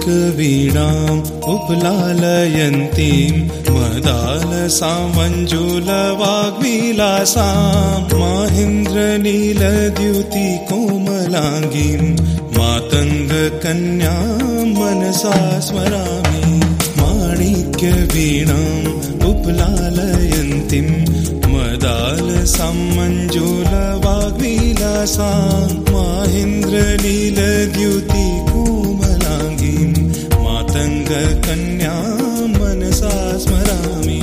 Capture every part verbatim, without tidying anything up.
माणिक्यवीणाम् उपलालयन्तीं मदालसामञ्जुलवाग्विलासाम् माहेन्द्रनीलद्युतिकोमलाङ्गीं मातङ्गकन्यां मनसा स्मरामि। माणिक्यवीणाम् उपलालयन्तीं मदालसामञ्जुलवाग्विलासाम् माहेन्द्रनीलद्युतिकोमलाङ्गीं मातङ्गकन्यां मनसा स्मरामि।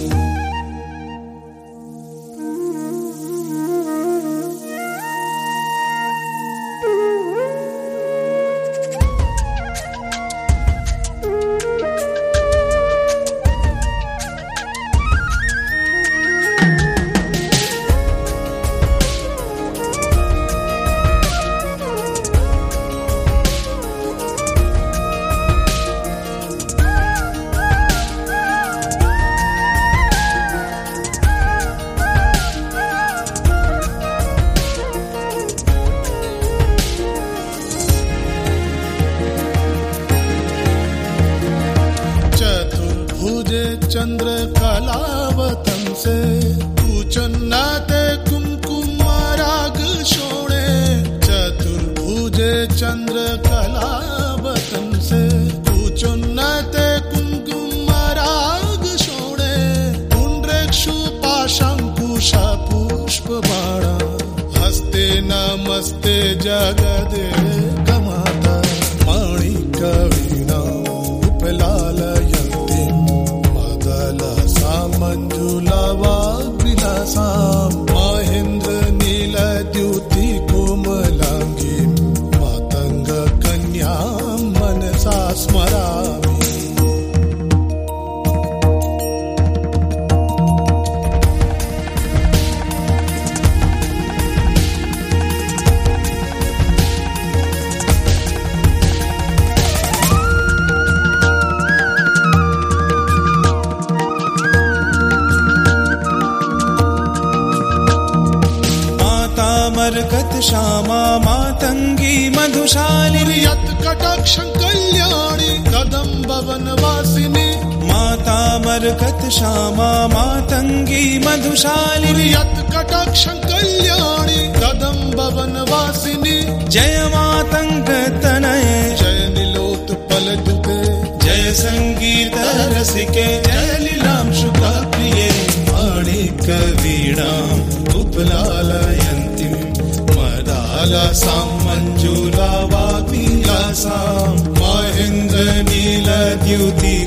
चंद्र कलावतन से पूचन्नाते कुमकुम राग शोणे। चतुर्भुजे चंद्र कलावतन से पूचन्नाते कुमकुम राग शोणे। पुंड्रेक्षु पाशंकुशा पुष्प बाणा हस्ते नमस्ते जगदे कमाता। माणिक्यवीणा उपलालयन्तीं मदालसामञ्जुलवाग्विलासाम् माहेन्द्रनीलद्युतिकोमलाङ्गीं मातङ्गकन्यां मनसा स्मरामि। मरकत श्यामा मातंगी मधुशालिनी। यत् कटाक्षं कल्याणी कदम्ब वनवासिनी। माता मरकत श्यामा मातंगी मधुशालिनी। यत् कटाक्षं कल्याणी कदम्ब वनवासिनी। जय मातंग तनये जय नीलोत्पल दुते। जय संगीत रसिके जय लीलां शुका प्रिये। माणिक्यवीणाम् उपलालयन्तीं मदालसामञ्जुलवाग्विलासाम् माहेन्द्रनीलद्युति